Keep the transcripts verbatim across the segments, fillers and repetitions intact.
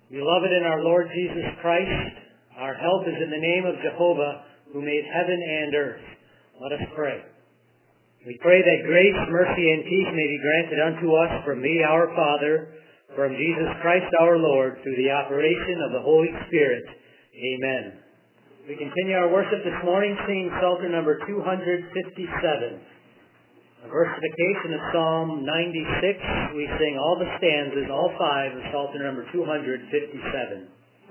Beloved in our Lord Jesus Christ, our help is in the name of Jehovah, who made heaven and earth. Let us pray. We pray that grace, mercy, and peace may be granted unto us from thee, our Father, from Jesus Christ our Lord, through the operation of the Holy Spirit. Amen. We continue our worship this morning singing Psalter number two hundred fifty-seven. A versification of Psalm ninety-six. We sing all the stanzas, all five, of Psalter number two hundred fifty-seven.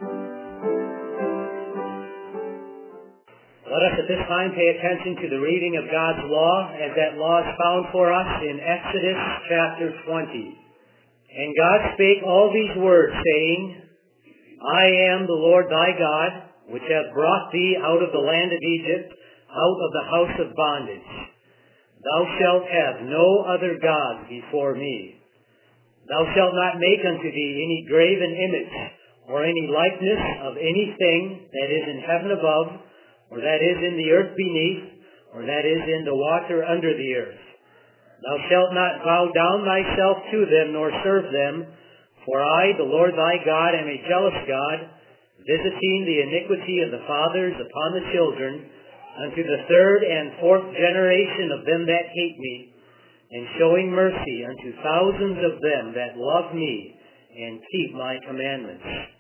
Let us at this time pay attention to the reading of God's law, as that law is found for us in Exodus chapter twenty. And God spake all these words, saying, I am the Lord thy God, which hath brought thee out of the land of Egypt, out of the house of bondage. Thou shalt have no other gods before me. Thou shalt not make unto thee any graven image, or any likeness of anything that is in heaven above, or that is in the earth beneath, or that is in the water under the earth. Thou shalt not bow down thyself to them, nor serve them, for I, the Lord thy God, am a jealous God, visiting the iniquity of the fathers upon the children, unto the third and fourth generation of them that hate me, and showing mercy unto thousands of them that love me, and keep my commandments.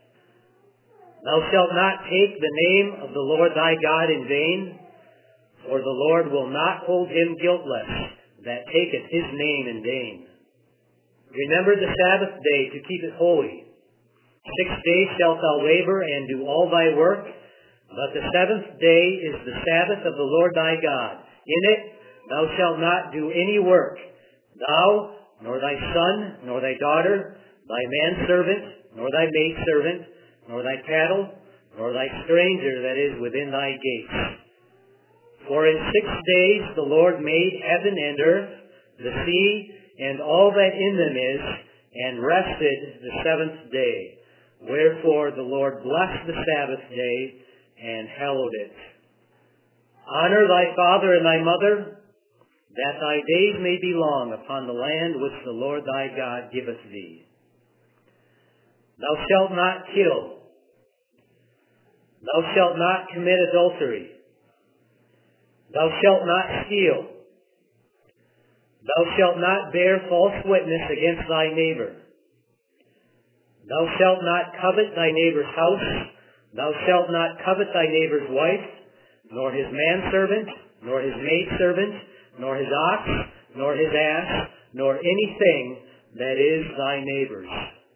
Thou shalt not take the name of the Lord thy God in vain, for the Lord will not hold him guiltless that taketh his name in vain. Remember the Sabbath day to keep it holy. Six days shalt thou labor and do all thy work, but the seventh day is the Sabbath of the Lord thy God. In it thou shalt not do any work, thou, nor thy son, nor thy daughter, thy manservant, nor thy maidservant, nor thy cattle, nor thy stranger that is within thy gates. For in six days the Lord made heaven and earth, the sea, and all that in them is, and rested the seventh day. Wherefore the Lord blessed the Sabbath day, and hallowed it. Honor thy father and thy mother, that thy days may be long upon the land which the Lord thy God giveth thee. Thou shalt not kill. Thou shalt not commit adultery. Thou shalt not steal. Thou shalt not bear false witness against thy neighbor. Thou shalt not covet thy neighbor's house. Thou shalt not covet thy neighbor's wife, nor his manservant, nor his maidservant, nor his ox, nor his ass, nor anything that is thy neighbor's.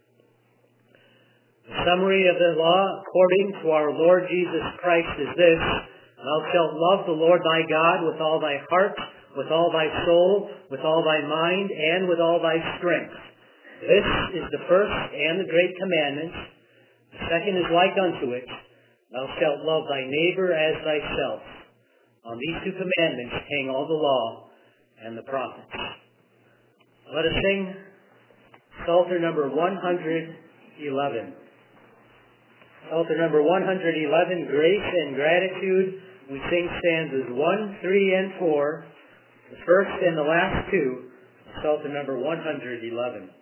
The summary of the law, according to our Lord Jesus Christ, is this: Thou shalt love the Lord thy God with all thy heart, with all thy soul, with all thy mind, and with all thy strength. This is the first and the great commandment. The second is like unto it: Thou shalt love thy neighbor as thyself. On these two commandments hang all the law and the prophets. Let us sing Psalter number one hundred eleven. Psalter number one hundred eleven, Grace and Gratitude. We sing stanzas one, three, and four. The first and the last two, Psalter number one hundred eleven.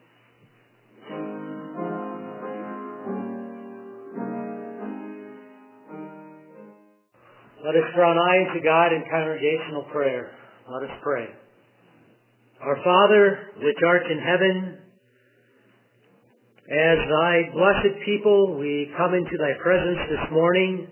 Let us draw nigh to God in congregational prayer. Let us pray. Our Father, which art in heaven, as thy blessed people, we come into thy presence this morning.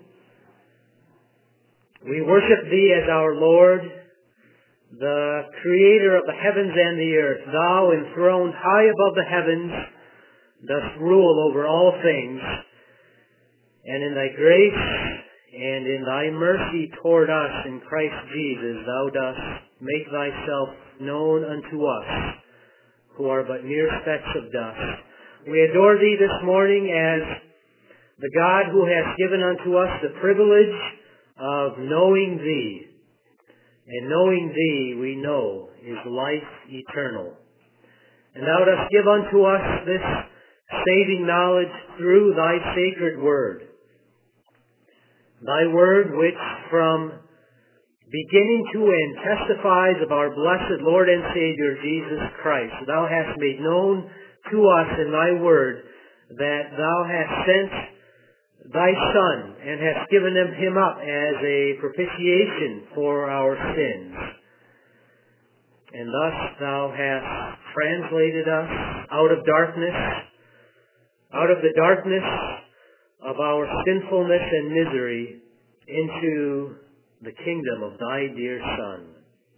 We worship thee as our Lord, the creator of the heavens and the earth. Thou, enthroned high above the heavens, dost rule over all things. And in thy grace and in thy mercy toward us in Christ Jesus, thou dost make thyself known unto us, who are but mere specks of dust. We adore thee this morning as the God who has given unto us the privilege of knowing thee. And knowing thee, we know, is life eternal. And thou dost give unto us this saving knowledge through thy sacred word. Thy word which from beginning to end testifies of our blessed Lord and Savior Jesus Christ. Thou hast made known to us in thy word that thou hast sent thy Son and hast given him up as a propitiation for our sins. And thus thou hast translated us out of darkness, out of the darkness of our sinfulness and misery, into the kingdom of thy dear Son.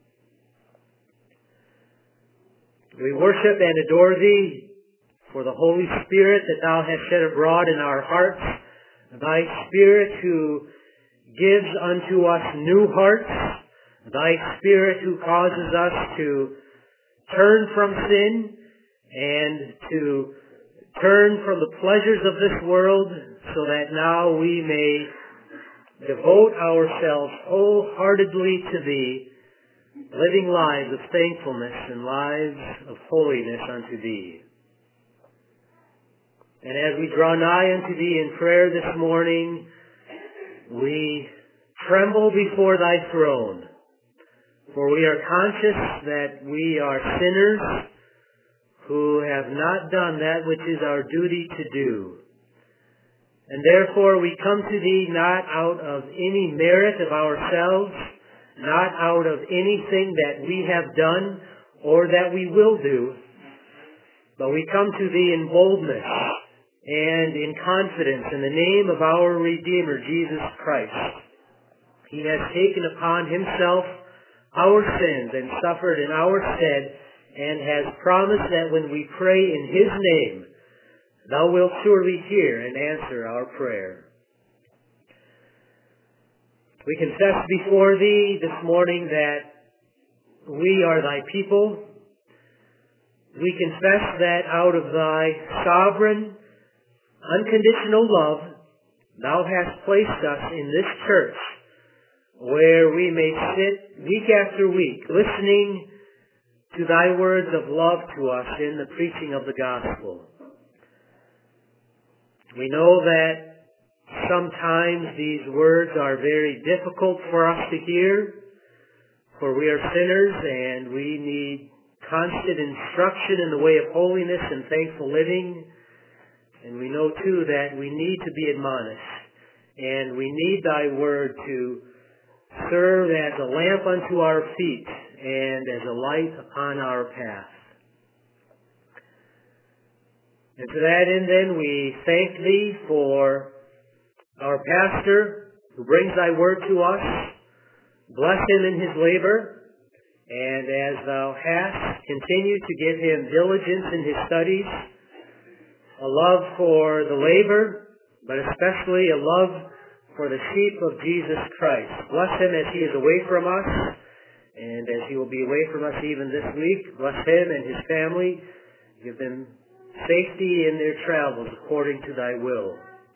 We worship and adore thee for the Holy Spirit that thou hast shed abroad in our hearts, thy Spirit who gives unto us new hearts, thy Spirit who causes us to turn from sin and to turn from the pleasures of this world, so that now we may devote ourselves wholeheartedly to thee, living lives of thankfulness and lives of holiness unto thee. And as we draw nigh unto thee in prayer this morning, we tremble before thy throne, for we are conscious that we are sinners who have not done that which is our duty to do. And therefore we come to thee not out of any merit of ourselves, not out of anything that we have done or that we will do, but we come to thee in boldness and in confidence in the name of our Redeemer, Jesus Christ. He has taken upon himself our sins and suffered in our stead, and has promised that when we pray in his name, thou wilt surely hear and answer our prayer. We confess before thee this morning that we are thy people. We confess that out of thy sovereign, unconditional love, thou hast placed us in this church where we may sit week after week listening to thy words of love to us in the preaching of the gospel. We know that sometimes these words are very difficult for us to hear, for we are sinners and we need constant instruction in the way of holiness and thankful living. And we know too that we need to be admonished, and we need thy word to serve as a lamp unto our feet and as a light upon our path. And to that end then we thank thee for our pastor who brings thy word to us. Bless him in his labor, and as thou hast, continue to give him diligence in his studies, a love for the labor, but especially a love for the sheep of Jesus Christ. Bless him as he is away from us, and as he will be away from us even this week. Bless him and his family. Give them safety in their travels according to thy will.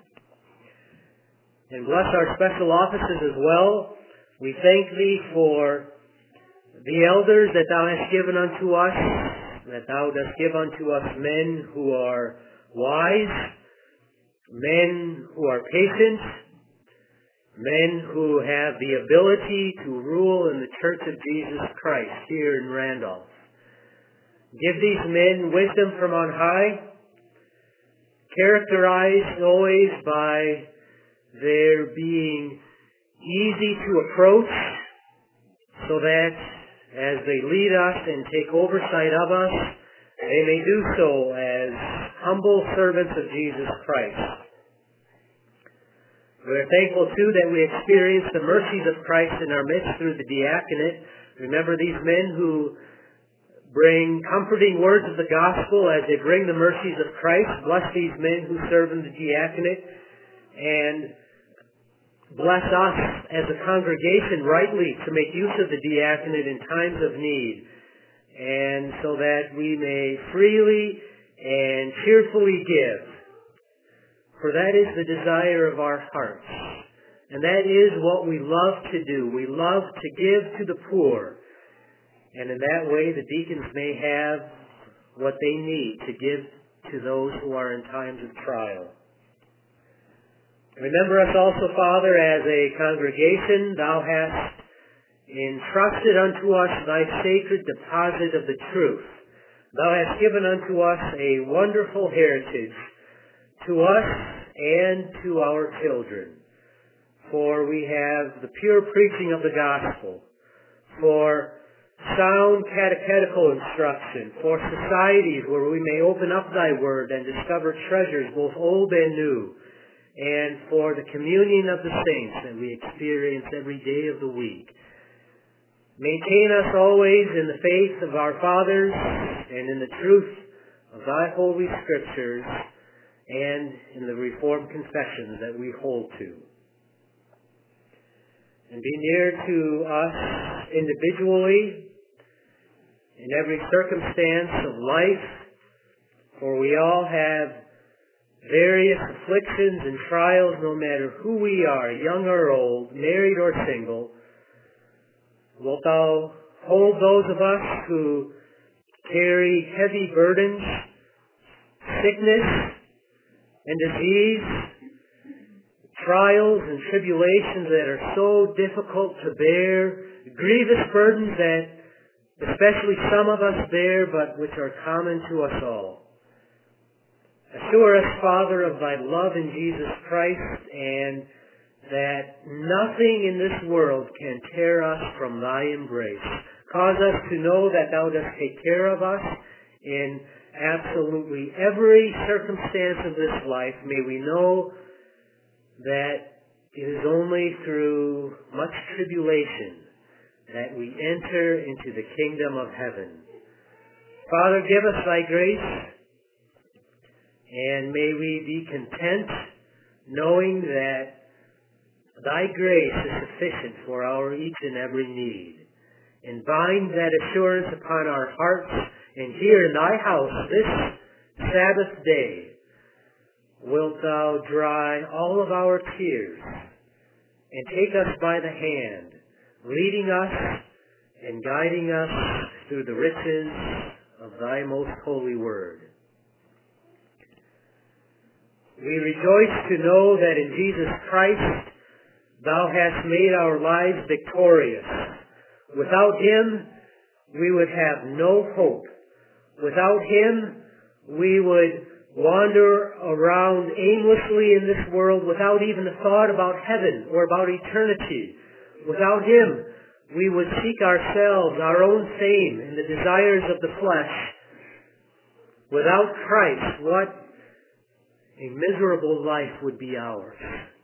And bless our special offices as well. We thank thee for the elders that thou hast given unto us, that thou dost give unto us men who are wise, men who are patient, men who have the ability to rule in the Church of Jesus Christ here in Randolph. Give these men wisdom from on high, characterized always by their being easy to approach, so that as they lead us and take oversight of us, they may do so as humble servants of Jesus Christ. We are thankful, too, that we experience the mercies of Christ in our midst through the diaconate. Remember these men who bring comforting words of the gospel as they bring the mercies of Christ. Bless these men who serve in the diaconate, and bless us as a congregation rightly to make use of the diaconate in times of need, and so that we may freely and cheerfully give. For that is the desire of our hearts. And that is what we love to do. We love to give to the poor. And in that way the deacons may have what they need to give to those who are in times of trial. Remember us also, Father, as a congregation. Thou hast entrusted unto us thy sacred deposit of the truth. Thou hast given unto us a wonderful heritage, to us and to our children. For we have the pure preaching of the gospel, for sound catechetical instruction, for societies where we may open up thy word and discover treasures both old and new, and for the communion of the saints that we experience every day of the week. Maintain us always in the faith of our fathers and in the truth of thy holy scriptures and in the Reformed confessions that we hold to. And be near to us individually in every circumstance of life, for we all have various afflictions and trials no matter who we are, young or old, married or single. Wilt thou hold those of us who carry heavy burdens, sickness and disease, trials and tribulations that are so difficult to bear, grievous burdens that especially some of us bear, but which are common to us all. Assure us, Father, of thy love in Jesus Christ, and that nothing in this world can tear us from thy embrace. Cause us to know that thou dost take care of us in absolutely every circumstance of this life. May we know that it is only through much tribulation that we enter into the kingdom of heaven. Father, give us thy grace, and may we be content knowing that thy grace is sufficient for our each and every need. And bind that assurance upon our hearts, and here in thy house this Sabbath day wilt thou dry all of our tears and take us by the hand, leading us and guiding us through the riches of thy most holy word. We rejoice to know that in Jesus Christ thou hast made our lives victorious. Without him, we would have no hope. Without him, we would wander around aimlessly in this world without even a thought about heaven or about eternity. Without him, we would seek ourselves, our own fame, and the desires of the flesh. Without Christ, what a miserable life would be ours.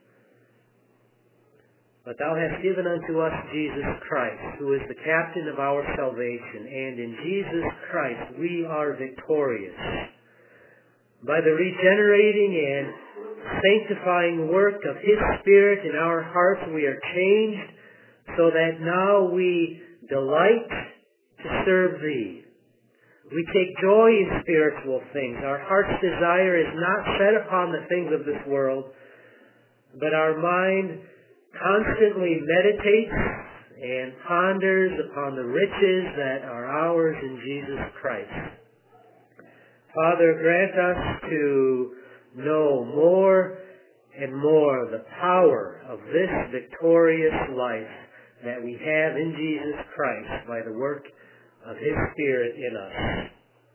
But thou hast given unto us Jesus Christ, who is the captain of our salvation, and in Jesus Christ we are victorious. By the regenerating and sanctifying work of his Spirit in our hearts, we are changed so that now we delight to serve thee. We take joy in spiritual things. Our heart's desire is not set upon the things of this world, but our mind constantly meditates and ponders upon the riches that are ours in Jesus Christ. Father, grant us to know more and more the power of this victorious life that we have in Jesus Christ by the work of his Spirit in us.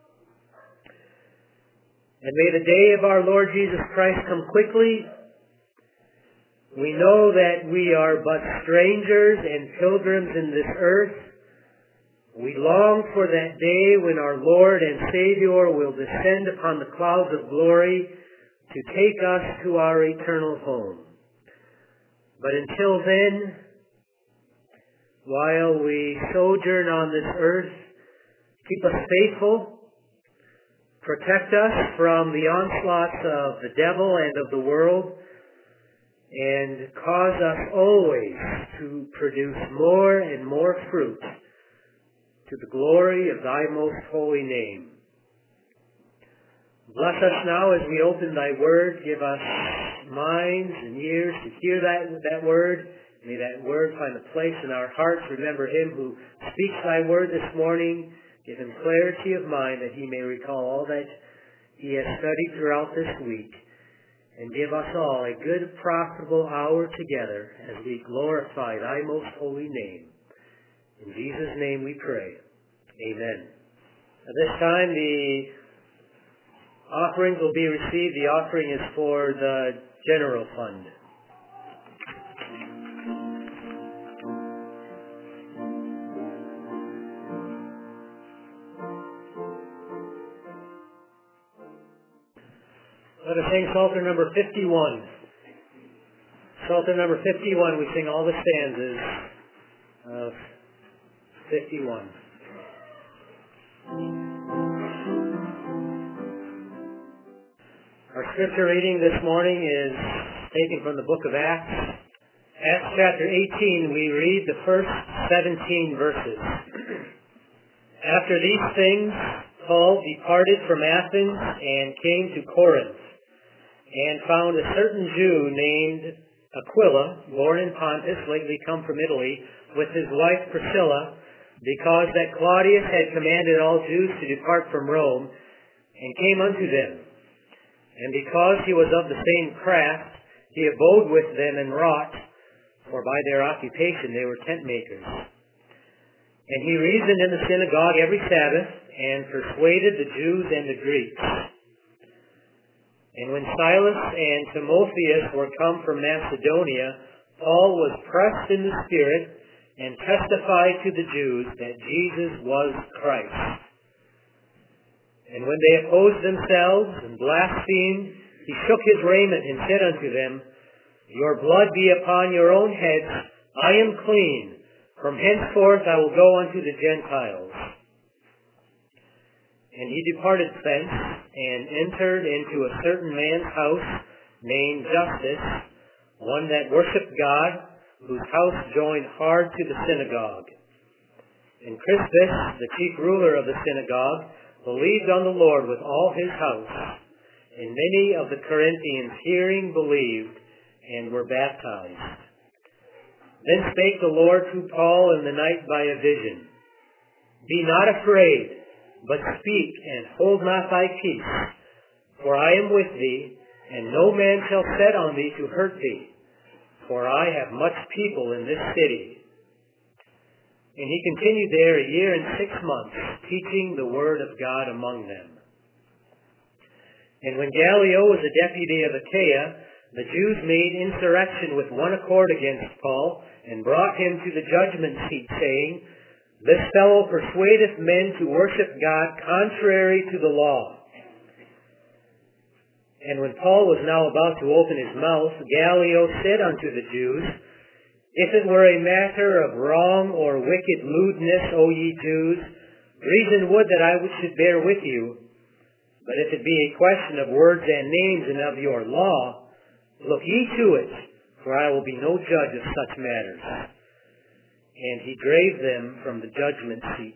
And may the day of our Lord Jesus Christ come quickly. We know that we are but strangers and pilgrims in this earth. We long for that day when our Lord and Savior will descend upon the clouds of glory to take us to our eternal home. But until then, while we sojourn on this earth, keep us faithful, protect us from the onslaughts of the devil and of the world, and cause us always to produce more and more fruit to the glory of thy most holy name. Bless us now as we open thy word. Give us minds and ears to hear that, that word. May that word find a place in our hearts. Remember him who speaks thy word this morning. Give him clarity of mind that he may recall all that he has studied throughout this week. And give us all a good, profitable hour together as we glorify thy most holy name. In Jesus' name we pray. Amen. At this time, the Offerings will be received. The offering is for the general fund. Let us sing Psalter number fifty-one. Psalter number fifty-one, we sing all the stanzas of fifty-one. Our scripture reading this morning is taken from the book of Acts. Acts chapter eighteen, we read the first seventeen verses. After these things, Paul departed from Athens and came to Corinth, and found a certain Jew named Aquila, born in Pontus, lately come from Italy, with his wife Priscilla, because that Claudius had commanded all Jews to depart from Rome, and came unto them. And because he was of the same craft, he abode with them and wrought, for by their occupation they were tent makers. And he reasoned in the synagogue every Sabbath, and persuaded the Jews and the Greeks. And when Silas and Timotheus were come from Macedonia, Paul was pressed in the Spirit, and testified to the Jews that Jesus was Christ. And when they opposed themselves and blasphemed, he shook his raiment and said unto them, Your blood be upon your own heads, I am clean. From henceforth I will go unto the Gentiles. And he departed thence, and entered into a certain man's house, named Justus, one that worshipped God, whose house joined hard to the synagogue. And Crispus, the chief ruler of the synagogue, believed on the Lord with all his house. And many of the Corinthians hearing believed, and were baptized. Then spake the Lord to Paul in the night by a vision, Be not afraid, but speak, and hold not thy peace. For I am with thee, and no man shall set on thee to hurt thee. For I have much people in this city. And he continued there a year and six months, teaching the word of God among them. And when Gallio was a deputy of Achaia, the Jews made insurrection with one accord against Paul, and brought him to the judgment seat, saying, This fellow persuadeth men to worship God contrary to the law. And when Paul was now about to open his mouth, Gallio said unto the Jews, If it were a matter of wrong or wicked lewdness, O ye Jews, reason would that I should bear with you. But if it be a question of words and names and of your law, look ye to it, for I will be no judge of such matters. And he drave them from the judgment seat.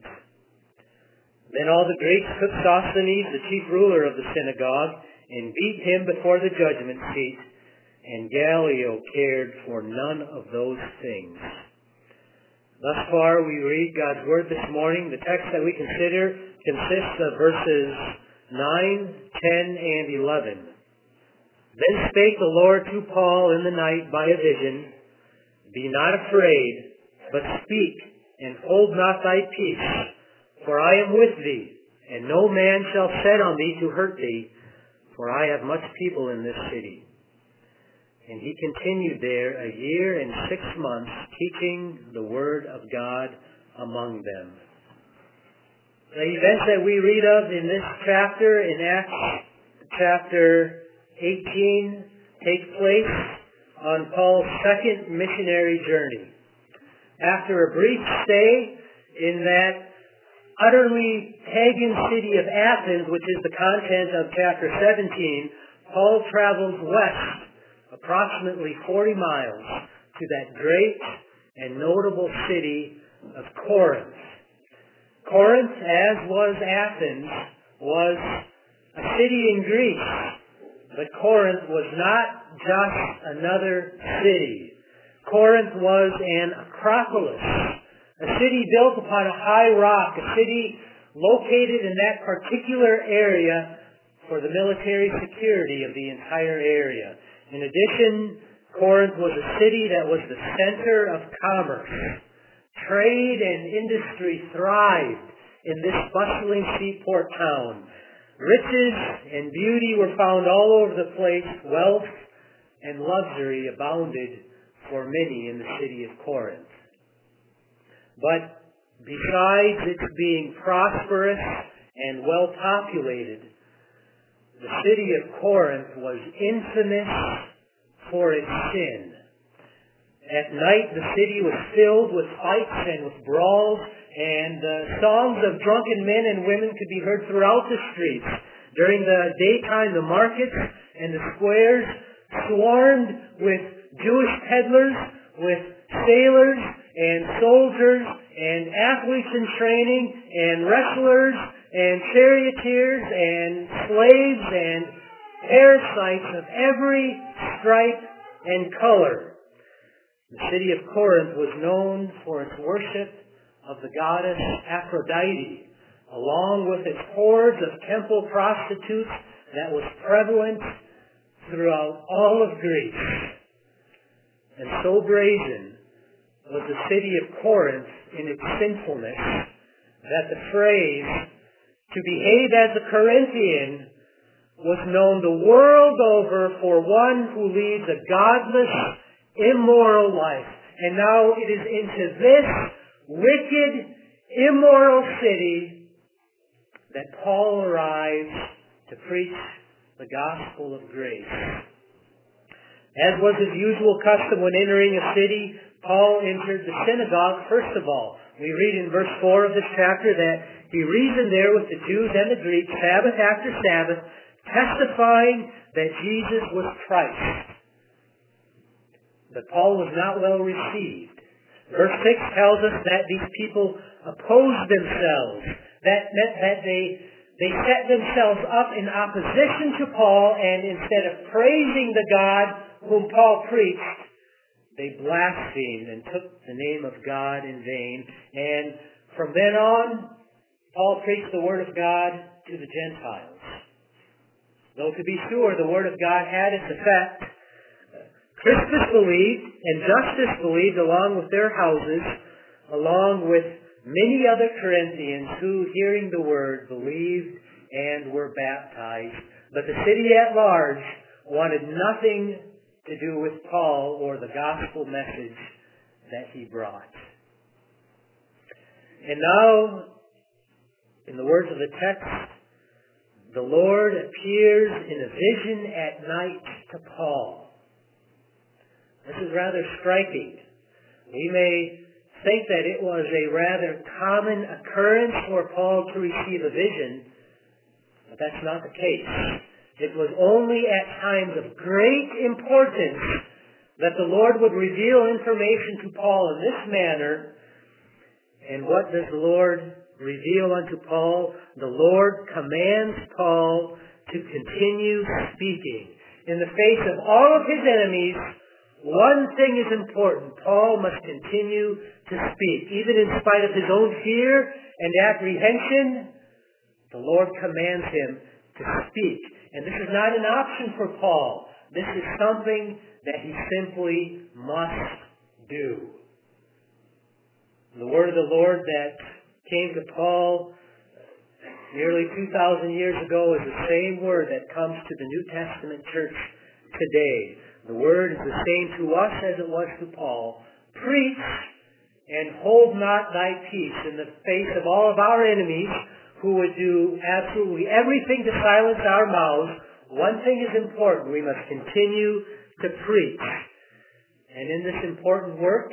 Then all the Greeks took Sosthenes, the chief ruler of the synagogue, and beat him before the judgment seat, and Gallio cared for none of those things. Thus far we read God's Word this morning. The text that we consider consists of verses nine, ten, and eleven. Then spake the Lord to Paul in the night by a vision, Be not afraid, but speak, and hold not thy peace. For I am with thee, and no man shall set on thee to hurt thee, for I have much people in this city. And he continued there a year and six months, teaching the word of God among them. The events that we read of in this chapter, in Acts chapter eighteen, take place on Paul's second missionary journey. After a brief stay in that utterly pagan city of Athens, which is the content of chapter seventeen, Paul travels west approximately forty miles to that great and notable city of Corinth. Corinth, as was Athens, was a city in Greece, but Corinth was not just another city. Corinth was an acropolis, a city built upon a high rock, a city located in that particular area for the military security of the entire area. In addition, Corinth was a city that was the center of commerce. Trade and industry thrived in this bustling seaport town. Riches and beauty were found all over the place. Wealth and luxury abounded for many in the city of Corinth. But besides its being prosperous and well populated, the city of Corinth was infamous for its sin. At night the city was filled with fights and with brawls, and uh, songs of drunken men and women could be heard throughout the streets. During the daytime, the markets and the squares swarmed with Jewish peddlers, with sailors and soldiers and athletes in training and wrestlers and charioteers and slaves and parasites of every stripe and color. The city of Corinth was known for its worship of the goddess Aphrodite, along with its hordes of temple prostitutes that was prevalent throughout all of Greece. And so brazen was the city of Corinth in its sinfulness that the phrase, "to behave as a Corinthian," was known the world over for one who leads a godless, immoral life. And now it is into this wicked, immoral city that Paul arrives to preach the gospel of grace. As was his usual custom when entering a city, Paul entered the synagogue first of all. We read in verse four of this chapter that he reasoned there with the Jews and the Greeks, Sabbath after Sabbath, testifying that Jesus was Christ. But Paul was not well received. Verse six tells us that these people opposed themselves, that meant that they, they set themselves up in opposition to Paul, and instead of praising the God whom Paul preached, they blasphemed and took the name of God in vain. And from then on, Paul preached the Word of God to the Gentiles. Though to be sure, the Word of God had its effect. Crispus believed, and Justus believed along with their houses, along with many other Corinthians who, hearing the Word, believed and were baptized. But the city at large wanted nothing to do with Paul or the gospel message that he brought. And now, in the words of the text, the Lord appears in a vision at night to Paul. This is rather striking. We may think that it was a rather common occurrence for Paul to receive a vision, but that's not the case. It was only at times of great importance that the Lord would reveal information to Paul in this manner. And what does the Lord reveal unto Paul? The Lord commands Paul to continue speaking. In the face of all of his enemies, one thing is important. Paul must continue to speak. Even in spite of his own fear and apprehension, the Lord commands him to speak. And this is not an option for Paul. This is something that he simply must do. The word of the Lord that came to Paul nearly two thousand years ago is the same word that comes to the New Testament church today. The word is the same to us as it was to Paul. Preach and hold not thy peace in the face of all of our enemies who would do absolutely everything to silence our mouths. One thing is important. We must continue to preach. And in this important work,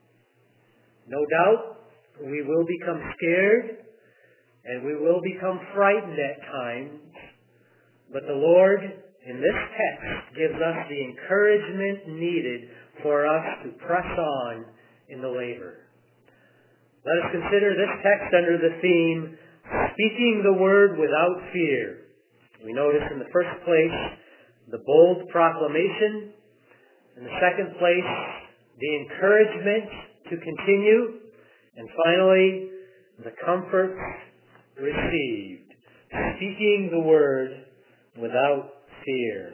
no doubt, we will become scared and we will become frightened at times. But the Lord, in this text, gives us the encouragement needed for us to press on in the labor. Let us consider this text under the theme, speaking the word without fear. We notice in the first place the bold proclamation. In the second place, the encouragement to continue. And finally, the comfort received. Speaking the word without fear.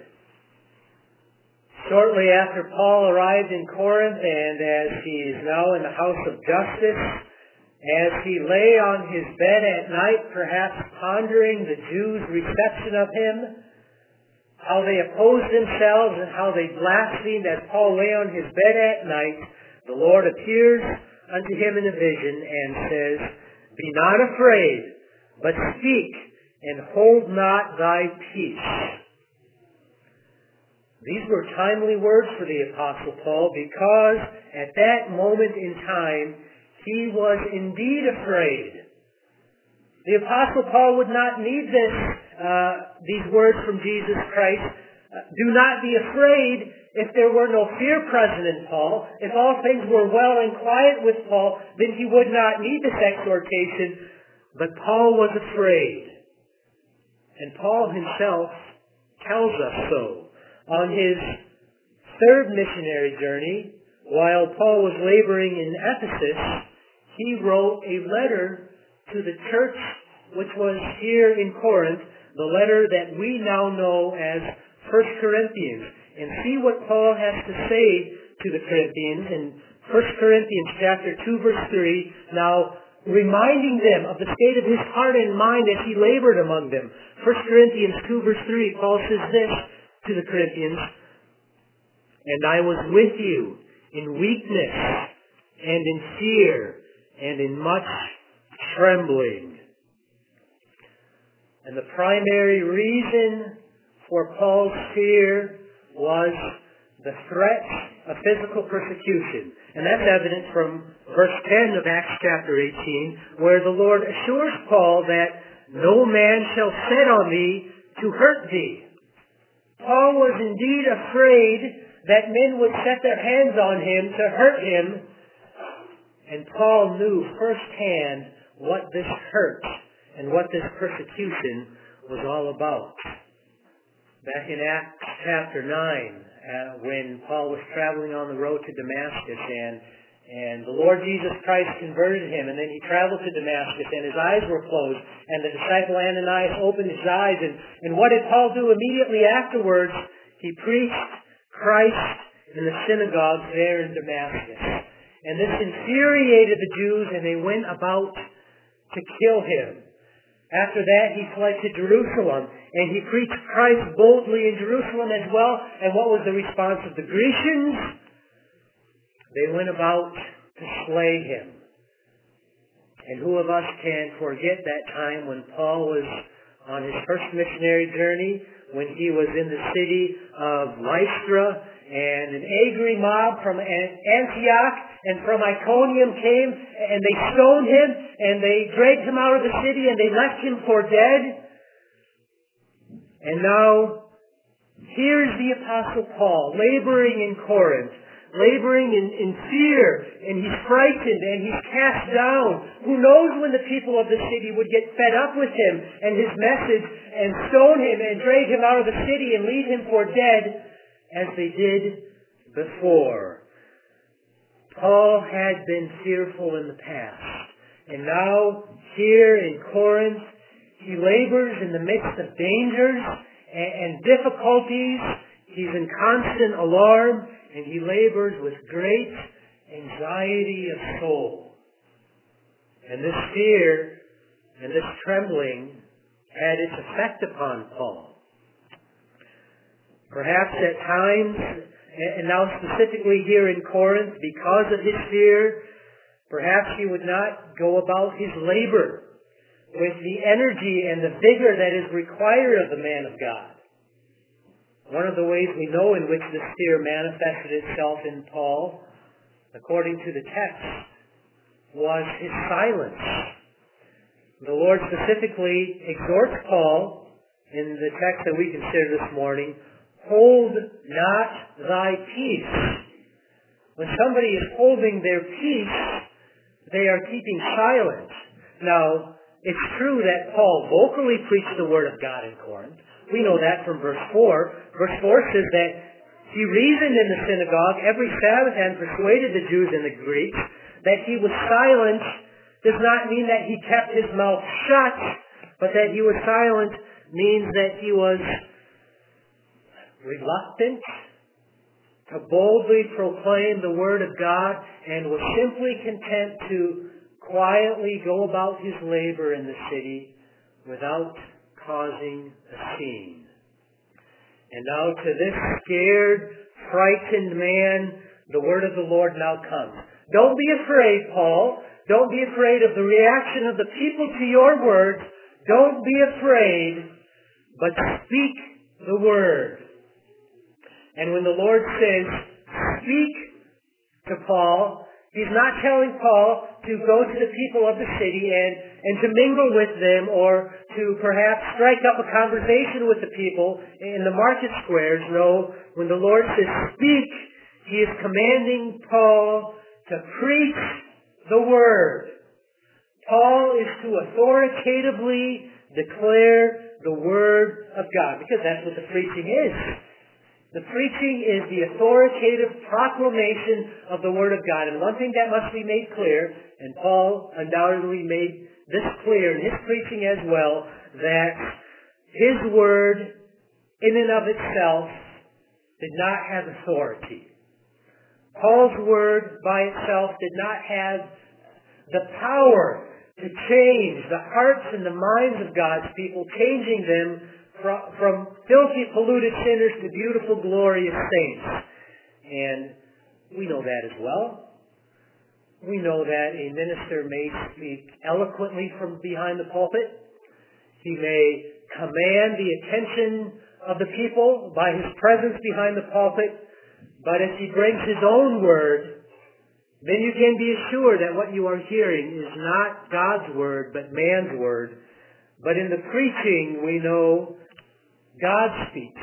Shortly after Paul arrived in Corinth, and as he is now in the house of Justus, as he lay on his bed at night, perhaps pondering the Jews' reception of him, how they opposed themselves and how they blasphemed. As Paul lay on his bed at night, the Lord appears unto him in a vision and says, "Be not afraid, but speak, and hold not thy peace." These were timely words for the Apostle Paul, because at that moment in time, he was indeed afraid. The Apostle Paul would not need this, uh, these words from Jesus Christ. Uh, Do not be afraid if there were no fear present in Paul. If all things were well and quiet with Paul, then he would not need this exhortation. But Paul was afraid. And Paul himself tells us so. On his third missionary journey, while Paul was laboring in Ephesus, he wrote a letter to the church which was here in Corinth, the letter that we now know as First Corinthians. And see what Paul has to say to the Corinthians in First Corinthians chapter two, verse three, now reminding them of the state of his heart and mind as he labored among them. First Corinthians two, verse three, Paul says this to the Corinthians, "And I was with you in weakness and in fear and in much trembling." And the primary reason for Paul's fear was the threat of physical persecution. And that's evident from verse ten of Acts chapter eighteen, where the Lord assures Paul that no man shall set on thee to hurt thee. Paul was indeed afraid that men would set their hands on him to hurt him. And Paul knew firsthand what this hurt and what this persecution was all about. Back in Acts chapter nine, uh, when Paul was traveling on the road to Damascus, and and the Lord Jesus Christ converted him, and then he traveled to Damascus, and his eyes were closed, and the disciple Ananias opened his eyes, and, and what did Paul do immediately afterwards? He preached Christ in the synagogues there in Damascus. And this infuriated the Jews, and they went about to kill him. After that, he fled to Jerusalem, and he preached Christ boldly in Jerusalem as well. And what was the response of the Grecians? They went about to slay him. And who of us can forget that time when Paul was on his first missionary journey, when he was in the city of Lystra, and an angry mob from Antioch and from Iconium came, and they stoned him, and they dragged him out of the city, and they left him for dead. And now, here's the Apostle Paul, laboring in Corinth, laboring in, in fear, and he's frightened, and he's cast down. Who knows when the people of the city would get fed up with him and his message, and stone him, and drag him out of the city, and leave him for dead, as they did before. Paul had been fearful in the past, and now here in Corinth, he labors in the midst of dangers and, and difficulties. He's in constant alarm, and he labors with great anxiety of soul. And this fear and this trembling had its effect upon Paul. Perhaps at times, and now specifically here in Corinth, because of his fear, perhaps he would not go about his labor with the energy and the vigor that is required of the man of God. One of the ways we know in which this fear manifested itself in Paul, according to the text, was his silence. The Lord specifically exhorts Paul in the text that we consider this morning, "Hold not thy peace." When somebody is holding their peace, they are keeping silent. Now, it's true that Paul vocally preached the Word of God in Corinth. We know that from verse four. Verse four says that he reasoned in the synagogue every Sabbath and persuaded the Jews and the Greeks. That he was silent does not mean that he kept his mouth shut, but that he was silent means that he was reluctant to boldly proclaim the Word of God and was simply content to quietly go about his labor in the city without causing a scene. And now to this scared, frightened man, the word of the Lord now comes. Don't be afraid, Paul. Don't be afraid of the reaction of the people to your words. Don't be afraid, but speak the word. And when the Lord says, speak to Paul, he's not telling Paul to go to the people of the city and, and to mingle with them or to perhaps strike up a conversation with the people in the market squares. No, when the Lord says speak, he is commanding Paul to preach the word. Paul is to authoritatively declare the word of God, because that's what the preaching is. The preaching is the authoritative proclamation of the word of God. And one thing that must be made clear, and Paul undoubtedly made this clear in his preaching as well, that his word in and of itself did not have authority. Paul's word by itself did not have the power to change the hearts and the minds of God's people, changing them from, from filthy, polluted sinners to beautiful, glorious saints. And we know that as well. We know that a minister may speak eloquently from behind the pulpit. He may command the attention of the people by his presence behind the pulpit. But if he brings his own word, then you can be assured that what you are hearing is not God's word, but man's word. But in the preaching, we know God speaks.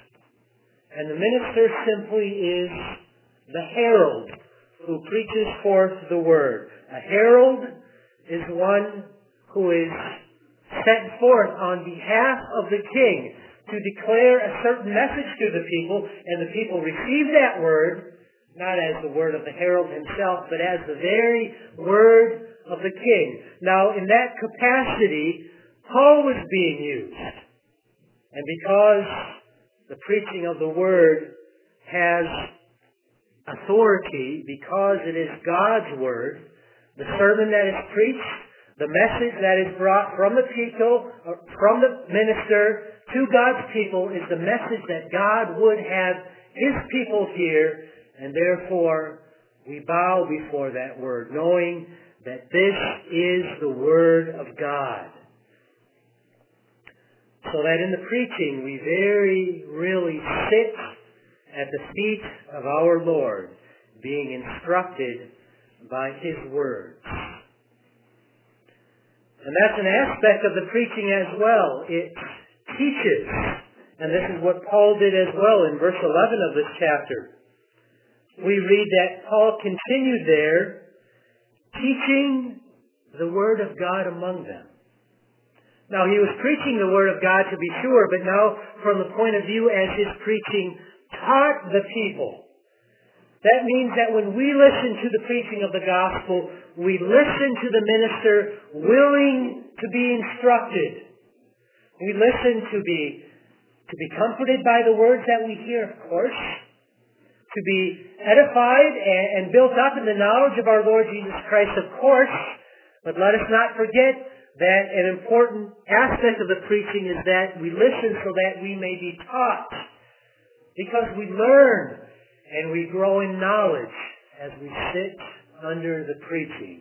And the minister simply is the herald who preaches forth the word. A herald is one who is sent forth on behalf of the king to declare a certain message to the people, and the people receive that word, not as the word of the herald himself, but as the very word of the king. Now, in that capacity, Paul was being used. And because the preaching of the word has authority, because it is God's word, the sermon that is preached, the message that is brought from the people, or from the minister to God's people, is the message that God would have his people hear, and therefore we bow before that word, knowing that this is the word of God. So that in the preaching we very really sit at the feet of our Lord, being instructed by his words. And that's an aspect of the preaching as well. It teaches. And this is what Paul did as well in verse eleven of this chapter. We read that Paul continued there, teaching the word of God among them. Now, he was preaching the word of God, to be sure, but now from the point of view as his preaching taught the people. That means that when we listen to the preaching of the gospel, we listen to the minister willing to be instructed. We listen to be, to be comforted by the words that we hear, of course, to be edified and, and built up in the knowledge of our Lord Jesus Christ, of course, but let us not forget that an important aspect of the preaching is that we listen so that we may be taught, because we learn and we grow in knowledge as we sit under the preaching.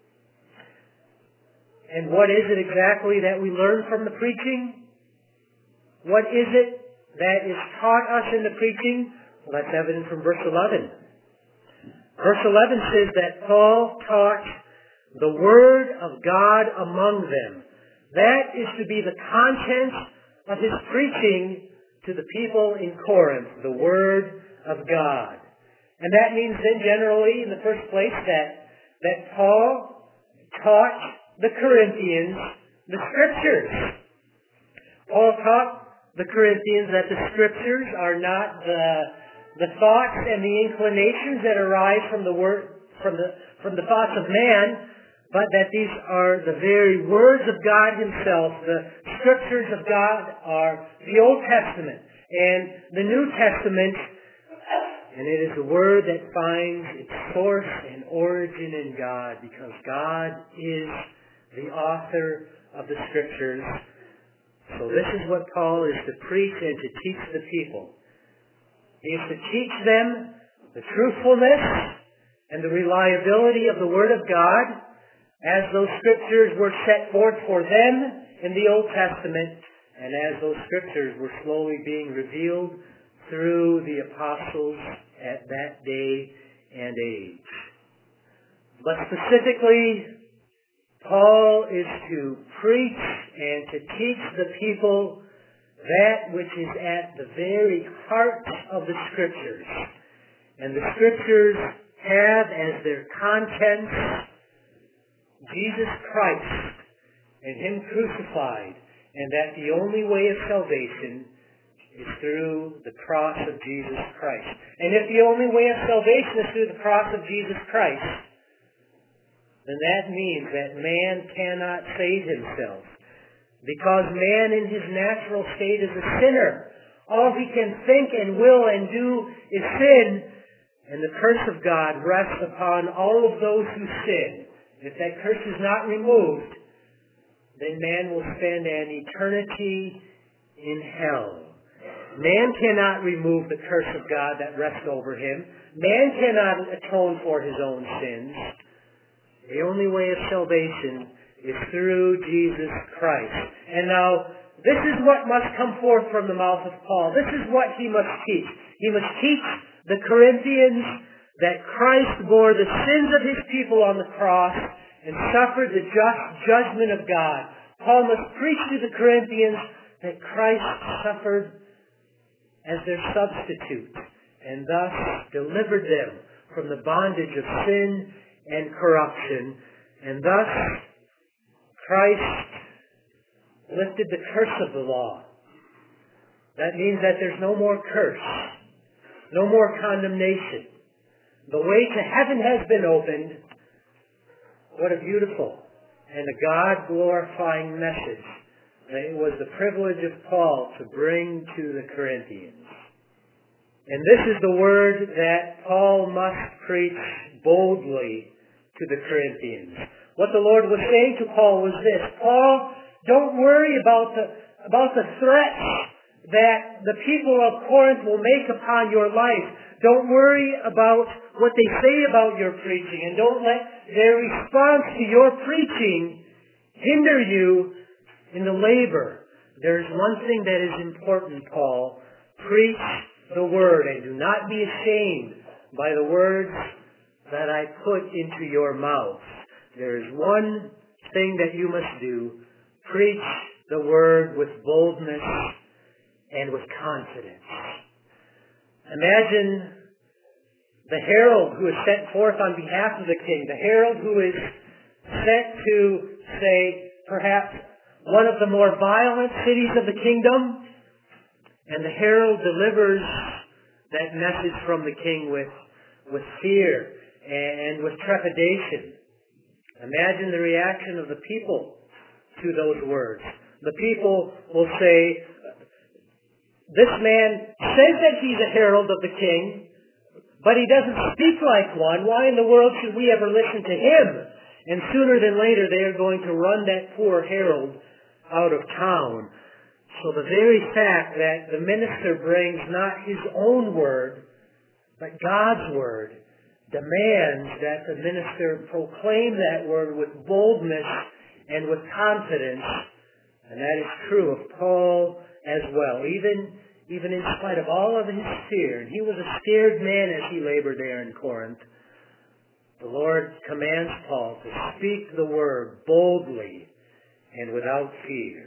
And what is it exactly that we learn from the preaching? What is it that is taught us in the preaching? Well, that's evident from verse eleven. Verse eleven says that Paul taught the word of God among them. That is to be the content of his preaching to the people in Corinth, the word of God. And that means then generally, in the first place, that, that Paul taught the Corinthians the Scriptures. Paul taught the Corinthians that the Scriptures are not the, the thoughts and the inclinations that arise from the word, from the, from the thoughts of man, but that these are the very words of God himself. The Scriptures of God are the Old Testament. And the New Testament And it is a word that finds its source and origin in God, because God is the author of the Scriptures. So this is what Paul is to preach and to teach the people. He is to teach them the truthfulness and the reliability of the Word of God as those Scriptures were set forth for them in the Old Testament, and as those Scriptures were slowly being revealed through the apostles at that day and age. But specifically, Paul is to preach and to teach the people that which is at the very heart of the Scriptures. And the Scriptures have as their contents Jesus Christ and Him crucified, and that the only way of salvation is through the cross of Jesus Christ. And if the only way of salvation is through the cross of Jesus Christ, then that means that man cannot save himself. Because man in his natural state is a sinner. All he can think and will and do is sin. And the curse of God rests upon all of those who sin. If that curse is not removed, then man will spend an eternity in hell. Man cannot remove the curse of God that rests over him. Man cannot atone for his own sins. The only way of salvation is through Jesus Christ. And now, this is what must come forth from the mouth of Paul. This is what he must teach. He must teach the Corinthians that Christ bore the sins of His people on the cross and suffered the just judgment of God. Paul must preach to the Corinthians that Christ suffered as their substitute, and thus delivered them from the bondage of sin and corruption. And thus, Christ lifted the curse of the law. That means that there's no more curse, no more condemnation. The way to heaven has been opened. What a beautiful and a God-glorifying message it was the privilege of Paul to bring to the Corinthians. And this is the word that Paul must preach boldly to the Corinthians. What the Lord was saying to Paul was this: Paul, don't worry about the, about the threats that the people of Corinth will make upon your life. Don't worry about what they say about your preaching, and don't let their response to your preaching hinder you in the labor. There's one thing that is important, Paul. Preach the word, and do not be ashamed by the words that I put into your mouth. There is one thing that you must do. Preach the word with boldness and with confidence. Imagine the herald who is sent forth on behalf of the king, the herald who is sent to, say, perhaps one of the more violent cities of the kingdom, and the herald delivers that message from the king with, with fear and with trepidation. Imagine the reaction of the people to those words. The people will say, this man says that he's a herald of the king, but he doesn't speak like one. Why in the world should we ever listen to him? And sooner than later they are going to run that poor herald out of town. So the very fact that the minister brings not his own word, but God's word, demands that the minister proclaim that word with boldness and with confidence. And that is true of Paul as well, even, even in spite of all of his fear. And he was a scared man as he labored there in Corinth. The Lord commands Paul to speak the word boldly and without fear.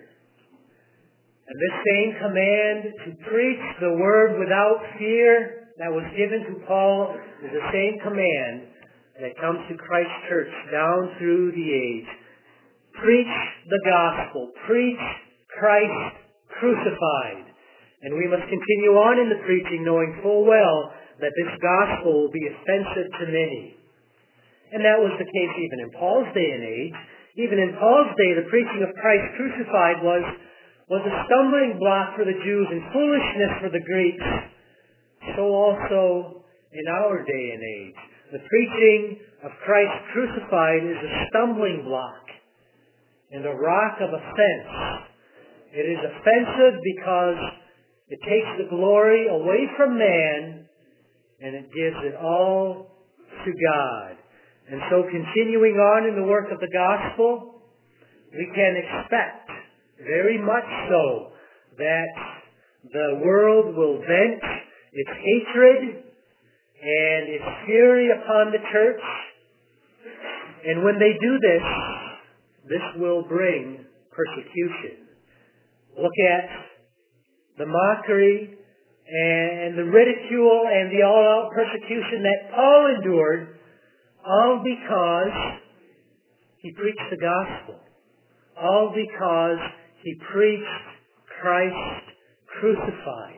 And this same command to preach the word without fear that was given to Paul is the same command that comes to Christ Church down through the age. Preach the gospel. Preach Christ crucified. And we must continue on in the preaching, knowing full well that this gospel will be offensive to many. And that was the case even in Paul's day and age. Even in Paul's day, the preaching of Christ crucified was, was a stumbling block for the Jews and foolishness for the Greeks. So also in our day and age. The preaching of Christ crucified is a stumbling block and a rock of offense. It is offensive because it takes the glory away from man and it gives it all to God. And so continuing on in the work of the gospel, we can expect very much so that the world will vent its hatred and its fury upon the church. And when they do this, this will bring persecution. Look at the mockery and the ridicule and the all-out persecution that Paul endured, all because he preached the gospel. All because he preached Christ crucified.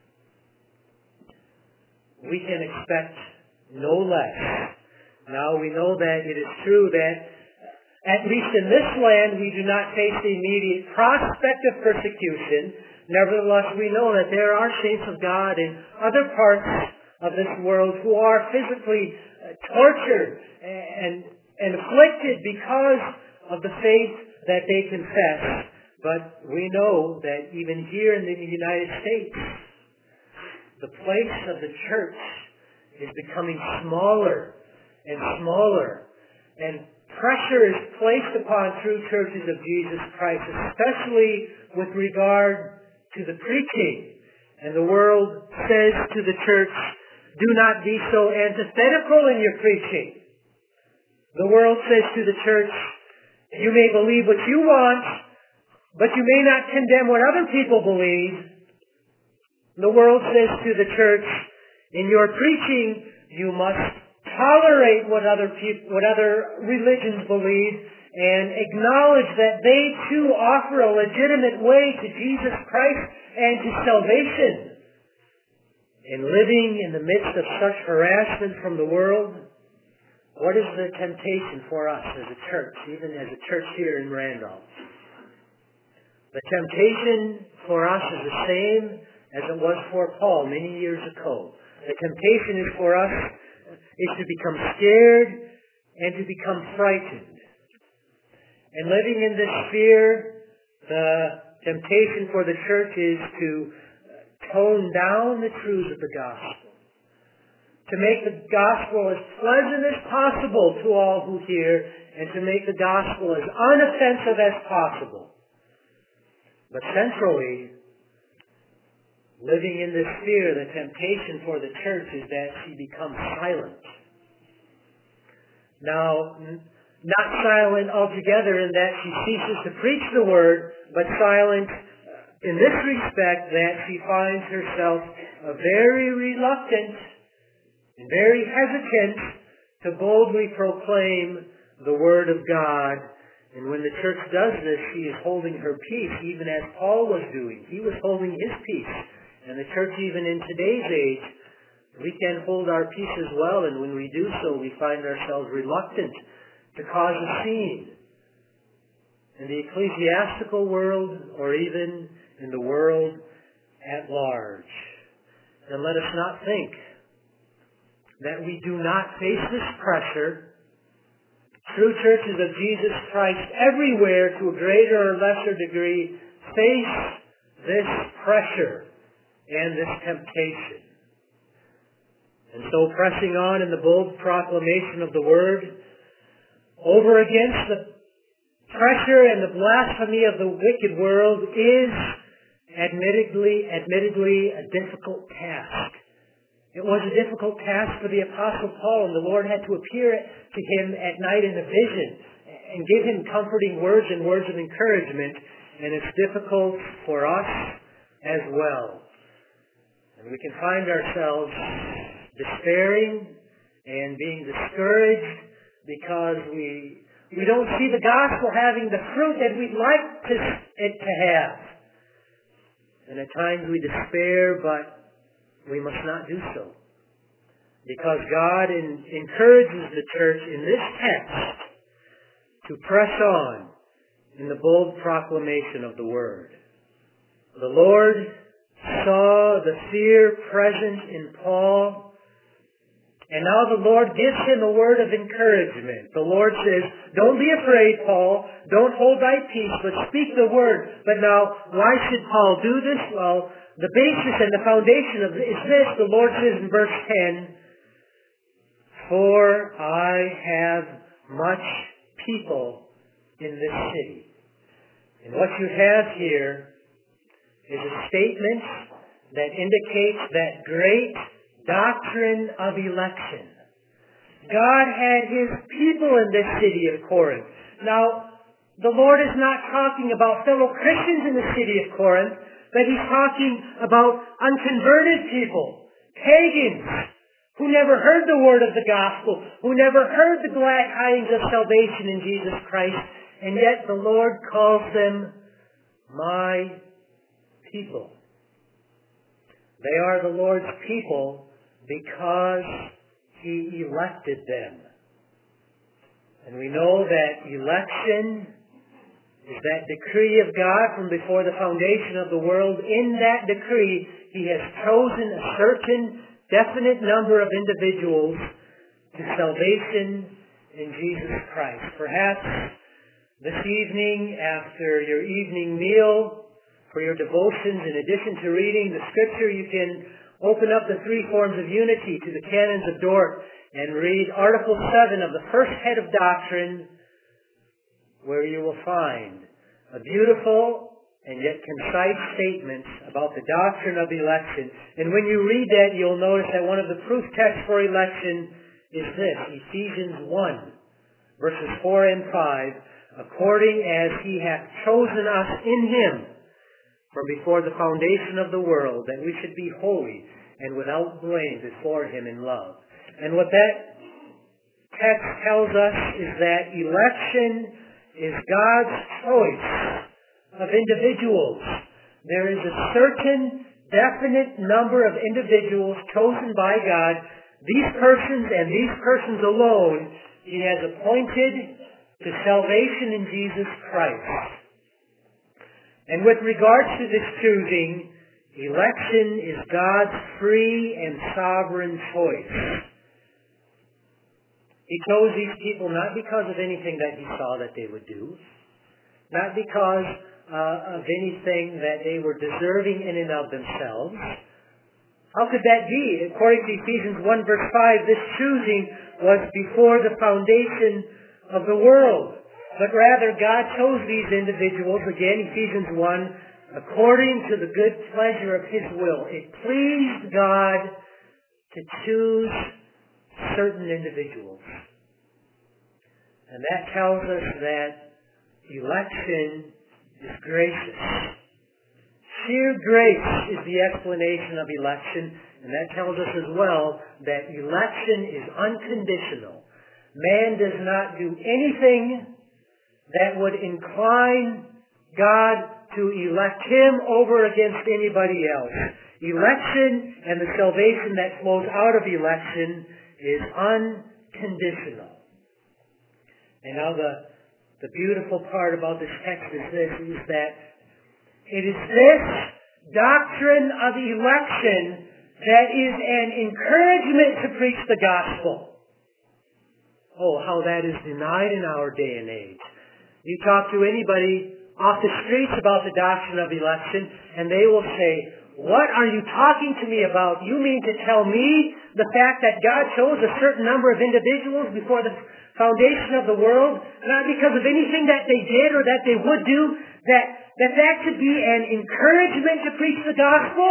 We can expect no less. Now we know that it is true that at least in this land we do not face the immediate prospect of persecution. Nevertheless, we know that there are saints of God in other parts of this world who are physically tortured and, and afflicted because of the faith that they confess. But we know that even here in the United States, the place of the church is becoming smaller and smaller. And pressure is placed upon true churches of Jesus Christ, especially with regard to the preaching. And the world says to the church, do not be so antithetical in your preaching. The world says to the church, you may believe what you want, but you may not condemn what other people believe. The world says to the church, in your preaching, you must tolerate what other people, what other religions believe, and acknowledge that they too offer a legitimate way to Jesus Christ and to salvation. In living in the midst of such harassment from the world, what is the temptation for us as a church, even as a church here in Randolph? The temptation for us is the same as it was for Paul many years ago. The temptation is for us is to become scared and to become frightened. And living in this fear, the temptation for the church is to tone down the truths of the gospel, to make the gospel as pleasant as possible to all who hear, and to make the gospel as unoffensive as possible. But centrally, living in this fear, the temptation for the church is that she becomes silent. Now, not silent altogether in that she ceases to preach the word, but silent in this respect that she finds herself very reluctant and very hesitant to boldly proclaim the word of God. And when the church does this, she is holding her peace, even as Paul was doing. He was holding his peace. And the church, even in today's age, we can hold our peace as well. And when we do so, we find ourselves reluctant to cause a scene in the ecclesiastical world or even in the world at large. And let us not think that we do not face this pressure. True churches of Jesus Christ everywhere, to a greater or lesser degree, face this pressure and this temptation. And so pressing on in the bold proclamation of the word, over against the pressure and the blasphemy of the wicked world is admittedly, admittedly a difficult task. It was a difficult task for the Apostle Paul, and the Lord had to appear to him at night in a vision and give him comforting words and words of encouragement, and it's difficult for us as well. And we can find ourselves despairing and being discouraged because we we don't see the gospel having the fruit that we'd like to, it to have. And at times we despair, but we must not do so. Because God in, encourages the church in this text to press on in the bold proclamation of the word. The Lord saw the fear present in Paul And now the Lord gives him a word of encouragement. The Lord says, don't be afraid, Paul. Don't hold thy peace, but speak the word. But now, why should Paul do this? Well, the basis and the foundation of it is this. The Lord says in verse ten, for I have much people in this city. And what you have here is a statement that indicates that great doctrine of election. God had his people in this city of Corinth. Now, the Lord is not talking about fellow Christians in the city of Corinth, but he's talking about unconverted people, pagans, who never heard the word of the gospel, who never heard the glad tidings of salvation in Jesus Christ, and yet the Lord calls them my people. They are the Lord's people because he elected them. And we know that election is that decree of God from before the foundation of the world. In that decree, he has chosen a certain definite number of individuals to salvation in Jesus Christ. Perhaps this evening, after your evening meal, for your devotions, in addition to reading the Scripture, you can open up the three forms of unity to the canons of Dort and read Article seven of the first head of doctrine, where you will find a beautiful and yet concise statement about the doctrine of election. And when you read that, you'll notice that one of the proof texts for election is this, Ephesians one, verses four and five, according as he hath chosen us in him from before the foundation of the world, that we should be holy and without blame before him in love. And what that text tells us is that election is God's choice of individuals. There is a certain definite number of individuals chosen by God. These persons and these persons alone he has appointed to salvation in Jesus Christ. And with regards to this choosing, election is God's free and sovereign choice. He chose these people not because of anything that he saw that they would do, not because uh, of anything that they were deserving in and of themselves. How could that be? According to Ephesians one verse five, this choosing was before the foundation of the world. But rather, God chose these individuals, again, Ephesians one, according to the good pleasure of his will. It pleased God to choose certain individuals. And that tells us that election is gracious. Sheer grace is the explanation of election, and that tells us as well that election is unconditional. Man does not do anything that would incline God to elect him over against anybody else. Election and the salvation that flows out of election is unconditional. And now the, the beautiful part about this text is this, is that it is this doctrine of election that is an encouragement to preach the gospel. Oh, how that is denied in our day and age. You talk to anybody off the streets about the doctrine of election, and they will say, what are you talking to me about? You mean to tell me the fact that God chose a certain number of individuals before the foundation of the world, not because of anything that they did or that they would do, that that, that should be an encouragement to preach the gospel?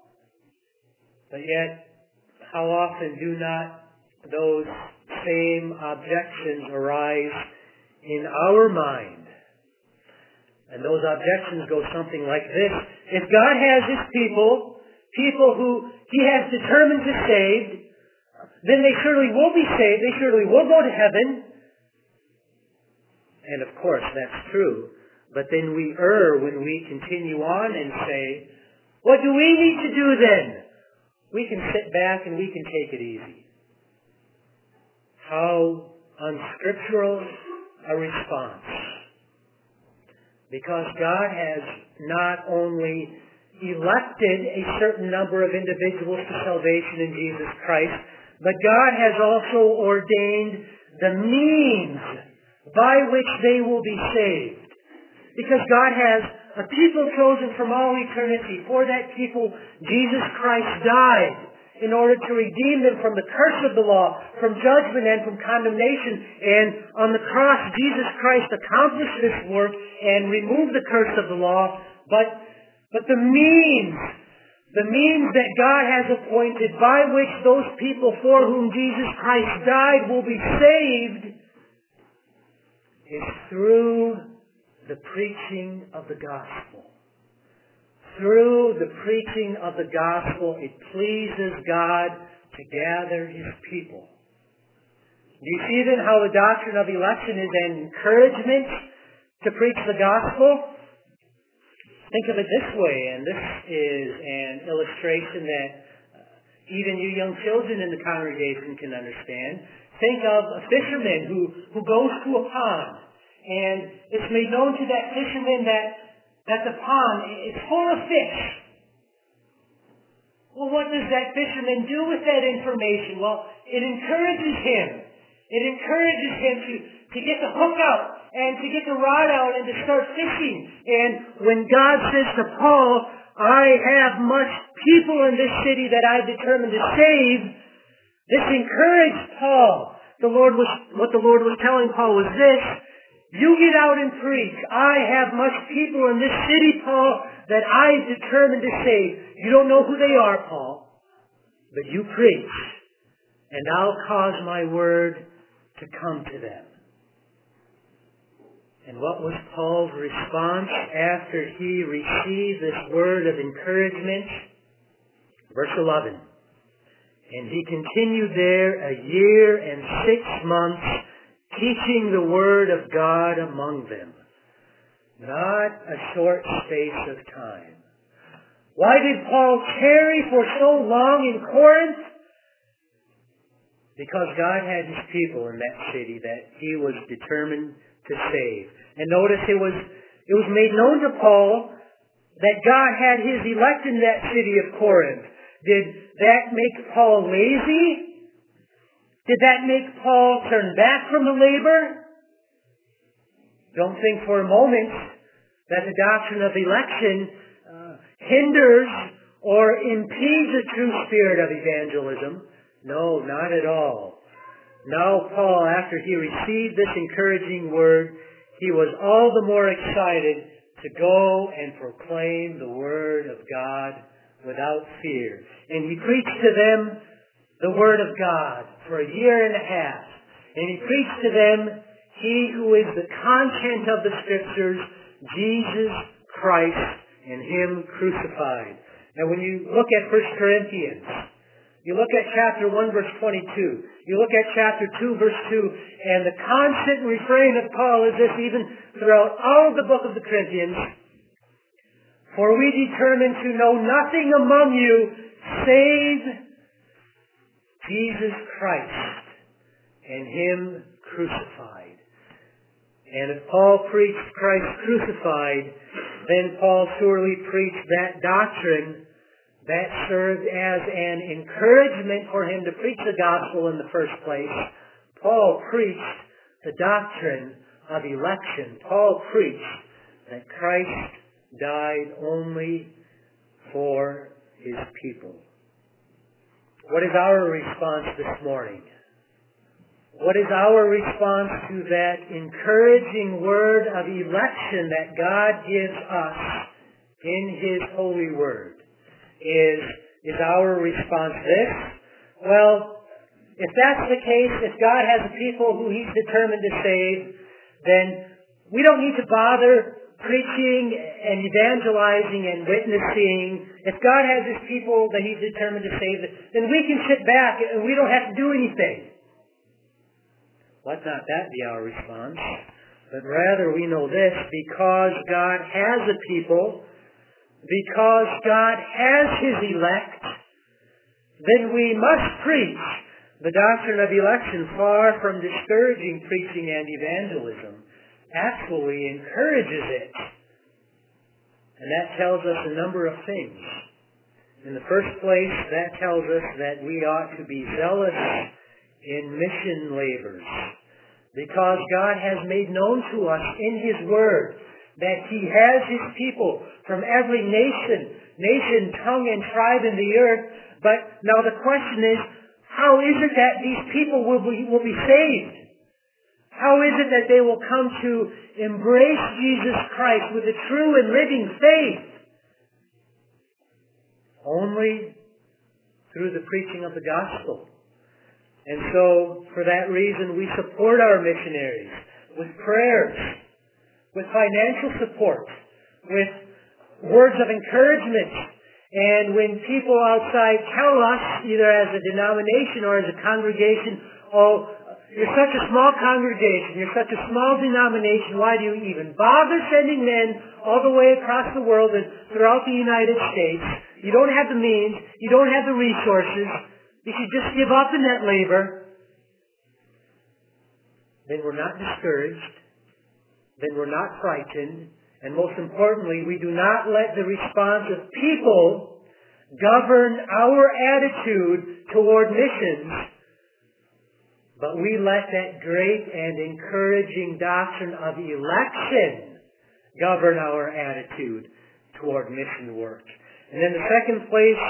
But yet, how often do not those same objections arise in our mind? And those objections go something like this. If God has his people, people who he has determined to save, then they surely will be saved. They surely will go to heaven. And of course, that's true. But then we err when we continue on and say, what do we need to do then? We can sit back and we can take it easy. How unscriptural a response. Because God has not only elected a certain number of individuals to salvation in Jesus Christ, But God has also ordained the means by which they will be saved. Because God has a people chosen from all eternity. For that people, Jesus Christ died in order to redeem them from the curse of the law, from judgment and from condemnation. And on the cross, Jesus Christ accomplished this work and removed the curse of the law. But, but the means, the means that God has appointed by which those people for whom Jesus Christ died will be saved is through the preaching of the gospel. Through the preaching of the gospel, it pleases God to gather His people. Do you see then how the doctrine of election is an encouragement to preach the gospel? Think of it this way, and this is an illustration that uh, even you young children in the congregation can understand. Think of a fisherman who, who goes to a pond, and it's made known to that fisherman that, that the pond is full of fish. Well, what does that fisherman do with that information? Well, it encourages him. It encourages him to, to get the hook out and to get the rod out and to start fishing. And when God says to Paul, I have much people in this city that I've determined to save, this encouraged Paul. The Lord was, what the Lord was telling Paul was this: you get out and preach. I have much people in this city, Paul, that I've determined to save. You don't know who they are, Paul, but you preach, and I'll cause my word to come to them. And what was Paul's response after he received this word of encouragement? Verse eleven. And he continued there a year and six months, teaching the word of God among them. Not a short space of time. Why did Paul tarry for so long in Corinth? Because God had His people in that city that He was determined to save. And notice it was, it was made known to Paul that God had His elect in that city of Corinth. Did that make Paul lazy? Did that make Paul turn back from the labor? Don't think for a moment that the doctrine of election uh, hinders or impedes the true spirit of evangelism. No, not at all. Now Paul, after he received this encouraging word, he was all the more excited to go and proclaim the word of God without fear. And he preached to them the word of God for a year and a half. And he preached to them He who is the content of the Scriptures, Jesus Christ and Him crucified. Now when you look at First Corinthians, you look at chapter one verse twenty-two, you look at chapter two verse two, and the constant refrain of Paul is this even throughout all of the book of the Corinthians: for we determined to know nothing among you save Jesus Christ and Him crucified. And if Paul preached Christ crucified, then Paul surely preached that doctrine that served as an encouragement for him to preach the gospel in the first place. Paul preached the doctrine of election. Paul preached that Christ died only for His people. What is our response this morning? What is our response to that encouraging word of election that God gives us in His holy word? Is, is our response this? Well, if that's the case, if God has a people who He's determined to save, then we don't need to bother preaching and evangelizing and witnessing. If God has His people that He's determined to save, then we can sit back and we don't have to do anything. Let not that be our response, but rather we know this: because God has a people, because God has His elect, then we must preach. The doctrine of election, far from discouraging preaching and evangelism, actually encourages it. And that tells us a number of things. In the first place, that tells us that we ought to be zealous in mission labors, because God has made known to us in His Word that He has His people from every nation, nation, tongue, and tribe in the earth. But now the question is, how is it that these people will be, will be saved? How is it that they will come to embrace Jesus Christ with a true and living faith? Only through the preaching of the gospel. And so, for that reason, we support our missionaries with prayers, with financial support, with words of encouragement. And when people outside tell us, either as a denomination or as a congregation, oh, you're such a small congregation, you're such a small denomination, why do you even bother sending men all the way across the world and throughout the United States? You don't have the means, you don't have the resources, you should just give up in that labor. Then we're not discouraged, then we're not frightened, and most importantly, we do not let the response of people govern our attitude toward missions, but we let that great and encouraging doctrine of election govern our attitude toward mission work. And in the second place,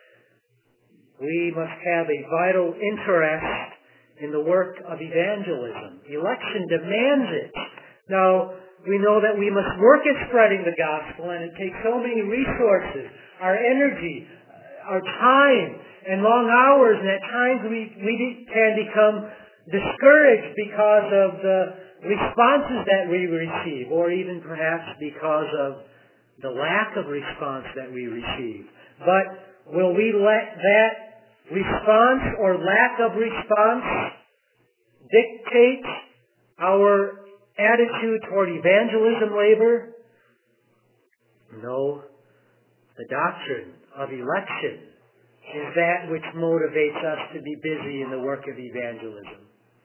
we must have a vital interest in the work of evangelism. Election demands it. Now, we know that we must work at spreading the gospel, and it takes so many resources, our energy, our time, and long hours, and at times we, we can become discouraged because of the responses that we receive, or even perhaps because of the lack of response that we receive. But will we let that response or lack of response dictate our attitude toward evangelism labor? No. The doctrine of election is that which motivates us to be busy in the work of evangelism.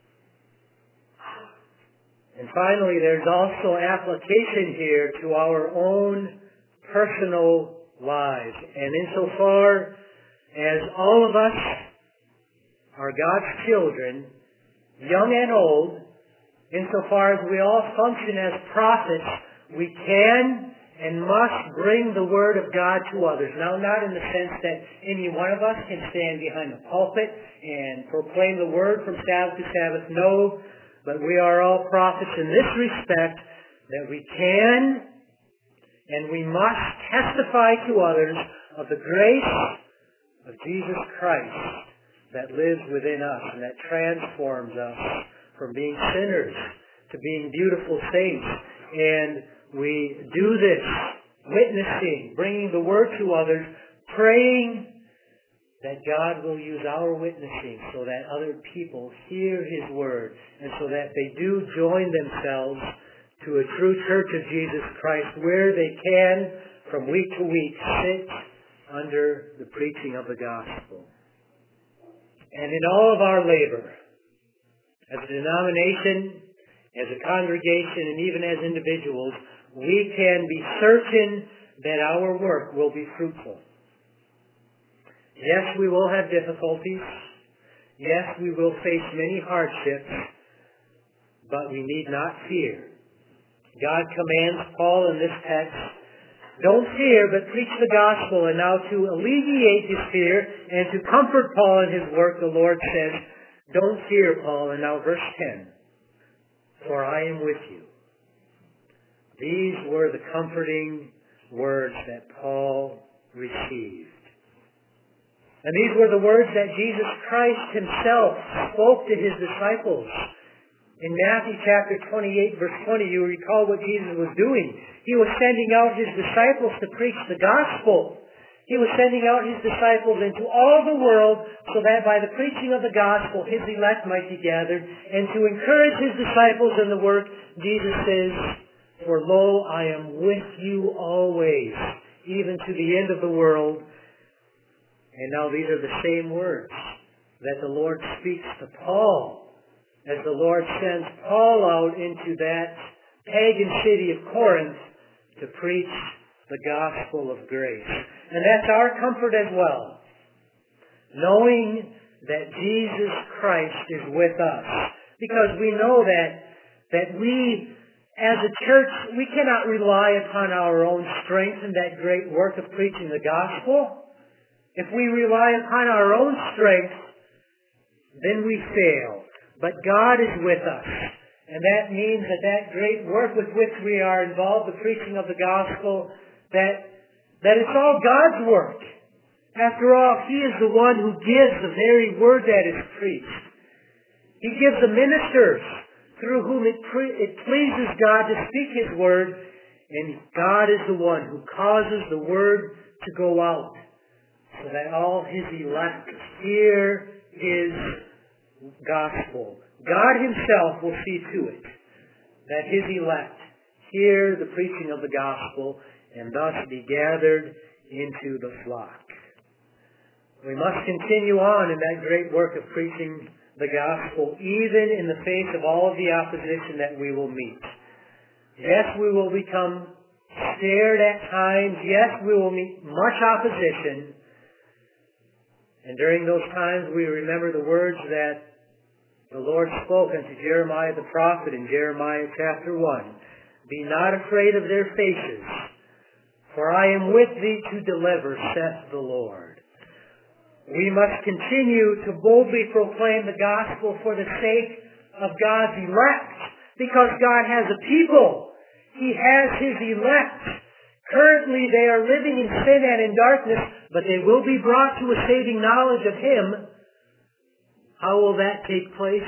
And finally, there's also application here to our own personal lives. And insofar as all of us are God's children, young and old, insofar as we all function as prophets, we can and must bring the Word of God to others. Now, not in the sense that any one of us can stand behind the pulpit and proclaim the Word from Sabbath to Sabbath. No, but we are all prophets in this respect, that we can and we must testify to others of the grace of Jesus Christ that lives within us and that transforms us from being sinners to being beautiful saints. And we do this witnessing, bringing the Word to others, praying that God will use our witnessing so that other people hear His Word and so that they do join themselves to a true church of Jesus Christ where they can, from week to week, sit under the preaching of the gospel. And in all of our labor, as a denomination, as a congregation, and even as individuals, we can be certain that our work will be fruitful. Yes, we will have difficulties. Yes, we will face many hardships, but we need not fear. God commands Paul in this text, don't fear, but preach the gospel. And now to alleviate his fear and to comfort Paul in his work, the Lord says, don't fear, Paul. And now verse ten, for I am with you. These were the comforting words that Paul received. And these were the words that Jesus Christ Himself spoke to His disciples. In Matthew chapter twenty-eight, verse twenty, you recall what Jesus was doing. He was sending out His disciples to preach the gospel. He was sending out His disciples into all the world so that by the preaching of the gospel, His elect might be gathered. And to encourage His disciples in the work, Jesus says, for lo, I am with you always, even to the end of the world. And now these are the same words that the Lord speaks to Paul as the Lord sends Paul out into that pagan city of Corinth to preach the gospel of grace. And that's our comfort as well, knowing that Jesus Christ is with us. Because we know that, that we, as a church, we cannot rely upon our own strength in that great work of preaching the gospel. If we rely upon our own strength, then we fail. But God is with us. And that means that that great work with which we are involved, the preaching of the gospel, that, that it's all God's work. After all, He is the one who gives the very word that is preached. He gives the ministers through whom it, pre- it pleases God to speak His word, and God is the one who causes the word to go out so that all His elect hear His gospel. God Himself will see to it that His elect hear the preaching of the gospel and thus be gathered into the flock. We must continue on in that great work of preaching the gospel, even in the face of all of the opposition that we will meet. Yes, we will become scared at times. Yes, we will meet much opposition. And during those times, we remember the words that the Lord spoke unto Jeremiah the prophet in Jeremiah chapter one. Be not afraid of their faces, for I am with thee to deliver, saith the Lord. We must continue to boldly proclaim the gospel for the sake of God's elect, because God has a people. He has His elect. Currently they are living in sin and in darkness, but they will be brought to a saving knowledge of Him. How will that take place?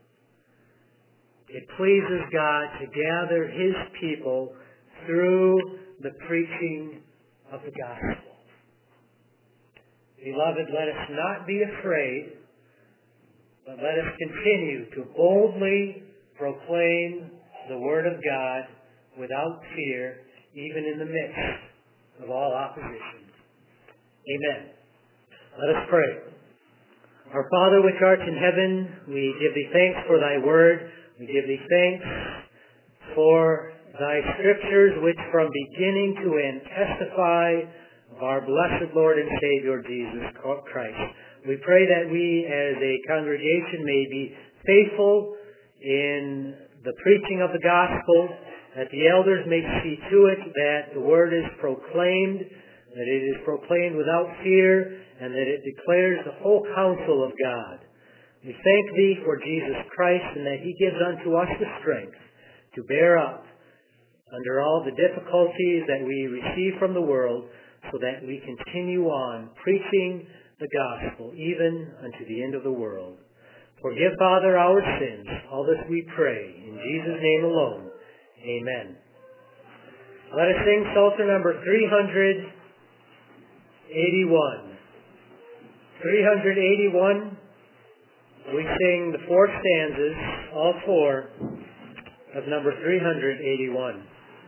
It pleases God to gather His people through the preaching of the gospel. Beloved, let us not be afraid, but let us continue to boldly proclaim the Word of God without fear, even in the midst of all opposition. Amen. Let us pray. Our Father which art in heaven, we give Thee thanks for Thy Word. We give Thee thanks for Thy Scriptures which from beginning to end testify of our blessed Lord and Savior Jesus Christ. We pray that we as a congregation may be faithful in the preaching of the gospel, that the elders may see to it that the Word is proclaimed, that it is proclaimed without fear, and that it declares the whole counsel of God. We thank Thee for Jesus Christ, and that He gives unto us the strength to bear up under all the difficulties that we receive from the world, so that we continue on preaching the gospel, even unto the end of the world. Forgive, Father, our sins. All this we pray, in Jesus' name alone. Amen. Let us sing Psalter number three hundred eighty-one. three hundred eighty-one, we sing the four stanzas, all four, of number three hundred eighty-one.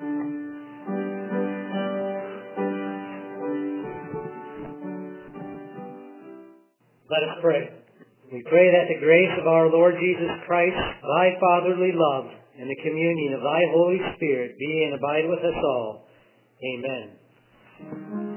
Let us pray. We pray that the grace of our Lord Jesus Christ, Thy fatherly love, and the communion of Thy Holy Spirit be and abide with us all. Amen.